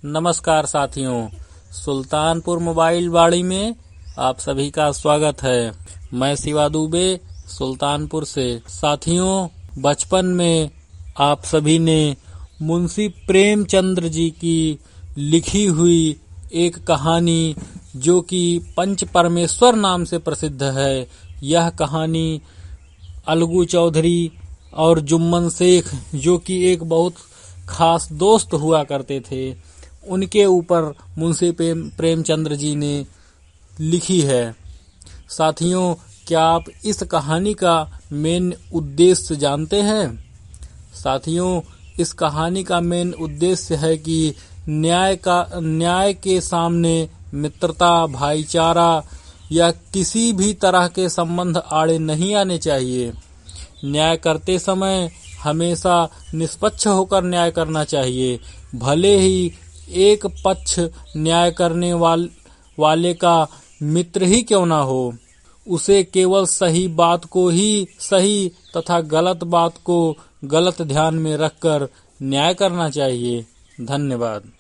नमस्कार साथियों, सुल्तानपुर मोबाइल वाड़ी में आप सभी का स्वागत है। मैं शिवा दुबे सुल्तानपुर से। साथियों, बचपन में आप सभी ने मुंशी प्रेमचंद्र जी की लिखी हुई एक कहानी जो कि पंच परमेश्वर नाम से प्रसिद्ध है, यह कहानी अलगू चौधरी और जुम्मन शेख जो कि एक बहुत खास दोस्त हुआ करते थे, उनके ऊपर मुंशी प्रेमचंद्र जी ने लिखी है। साथियों, क्या आप इस कहानी का मेन उद्देश्य जानते हैं? साथियों, इस कहानी का मेन उद्देश्य है कि न्याय के सामने मित्रता, भाईचारा या किसी भी तरह के संबंध आड़े नहीं आने चाहिए। न्याय करते समय हमेशा निष्पक्ष होकर न्याय करना चाहिए। भले ही एक पक्ष न्याय करने वाले का मित्र ही क्यों ना हो, उसे केवल सही बात को ही सही तथा गलत बात को गलत ध्यान में रखकर न्याय करना चाहिए। धन्यवाद।